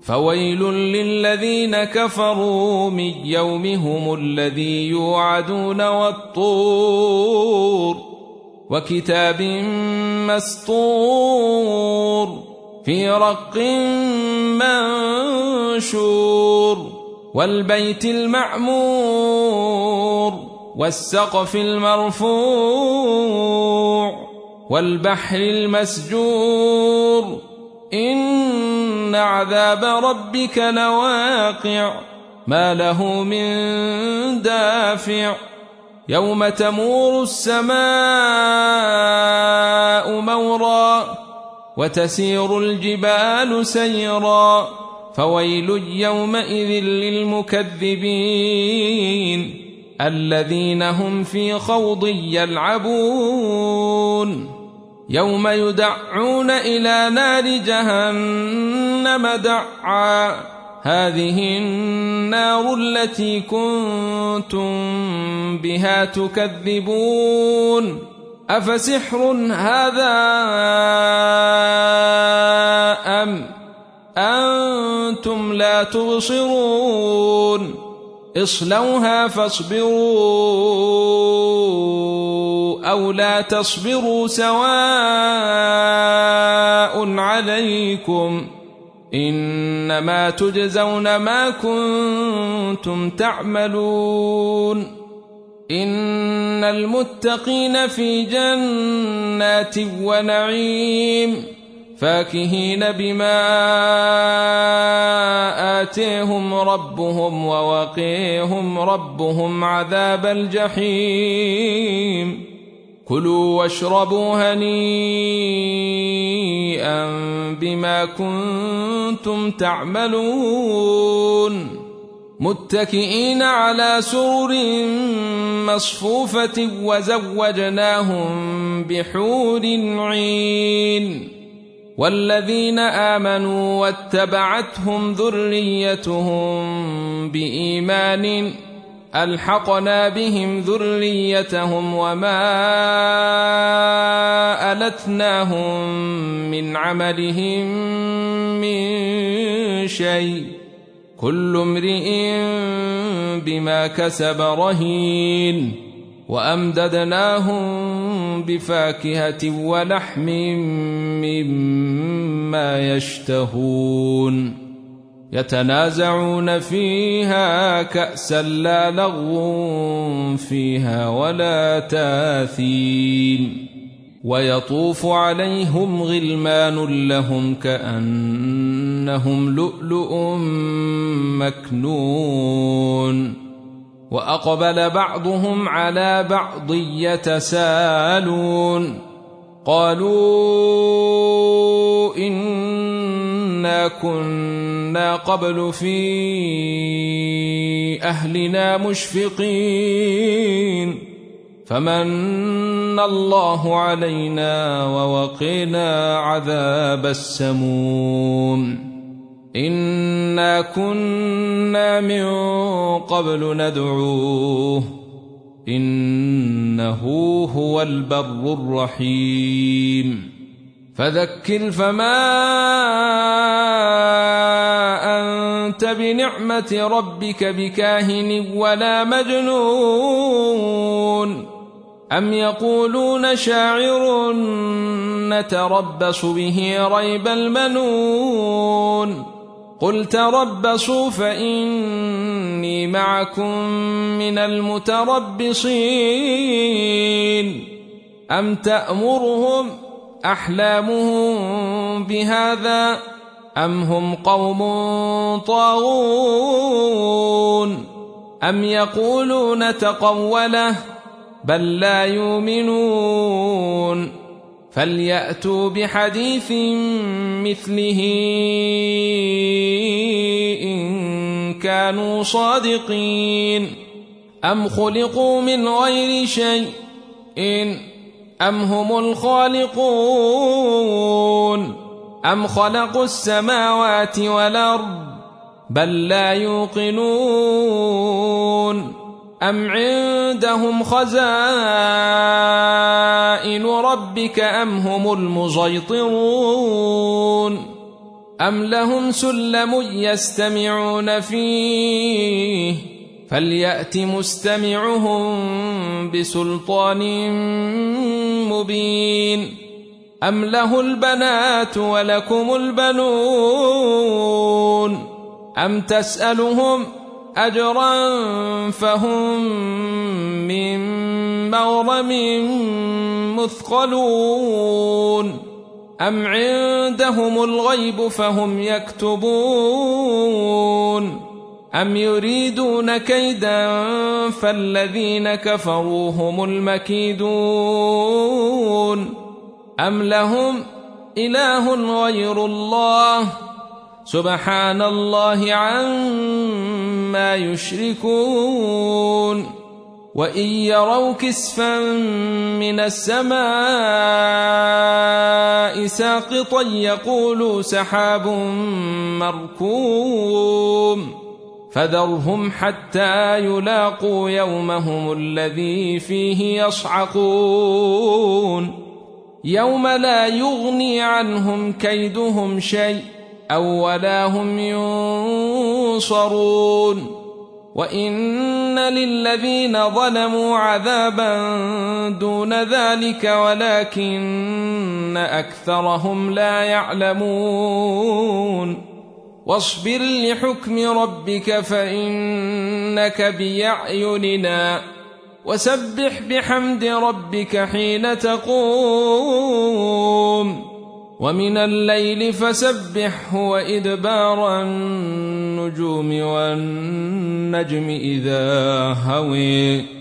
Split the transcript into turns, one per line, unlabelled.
فويل للذين كفروا من يومهم الذي يوعدون والطور وكتاب مسطور في رق منشور والبيت المعمور والسقف المرفوع والبحر المسجور إن عذاب ربك لواقع ما له من دافع يوم تمور السماء مورا وتسير الجبال سيرا فويل يومئذ للمكذبين الذين هم في خوض يلعبون يوم يدعون إلى نار جهنم دعا هذه النار التي كنتم بها تكذبون أفسحر هذا أم أنتم لا تبصرون اصلوها فاصبروا أو لا تصبروا سواء عليكم إنما تجزون ما كنتم تعملون إن المتقين في جنات ونعيم فاكهين بما آتيهم ربهم ووقيهم ربهم عذاب الجحيم كلوا واشربوا هنيئا بما كنتم تعملون متكئين على سرر مصفوفة وزوجناهم بحور عين والذين آمنوا واتبعتهم ذريتهم بإيمان ألحقنا بهم ذريتهم وما ألتناهم من عملهم من شيء كل امرئ بما كسب رهين وأمددناهم بفاكهة ولحم مما يشتهون يتنازعون فيها كأسا لا لغو فيها ولا تاثيم ويطوف عليهم غلمان لهم كأنهم لؤلؤ مكنون وأقبل بعضهم على بعض يتساءلون قالوا إنا كنا قبل في أهلنا مشفقين فمن الله علينا ووقنا عذاب السموم إنا كنا من قبل ندعوه إنه هو البر الرحيم فذكر فما أنت بنعمة ربك بكاهن ولا مجنون أم يقولون شاعر نتربص به ريب المنون قل تربصوا فإني معكم من المتربصين أم تأمرهم أحلامهم بهذا أم هم قوم طاغون أم يقولون تقوله بل لا يؤمنون فليأتوا بحديث مثله إن كانوا صادقين أم خلقوا من غير شيء أم هم الخالقون أم خلقوا السماوات والأرض بل لا يوقنون أم عندهم خزائن ربك أم هم المسيطرون أم لهم سلم يستمعون فيه فليأت مستمعهم بسلطان مبين أم له البنات ولكم البنون أم تسألهم أجرا فهم من مغرم مثقلون أم عندهم الغيب فهم يكتبون أم يريدون كيدا فالذين كفروا هم المكيدون أم لهم إله غير الله سبحان الله عما يشركون وإن يروا كسفا من السماء ساقطا يقولوا سحاب مركوم فذرهم حتى يلاقوا يومهم الذي فيه يصعقون يوم لا يغني عنهم كيدهم شيء أو ولا هم ينصرون وإن للذين ظلموا عذابا دون ذلك ولكن أكثرهم لا يعلمون واصبر لحكم ربك فإنك بأعيننا وسبح بحمد ربك حين تقوم ومن الليل فسبحه وإدبار النجوم والنجم إذا هوي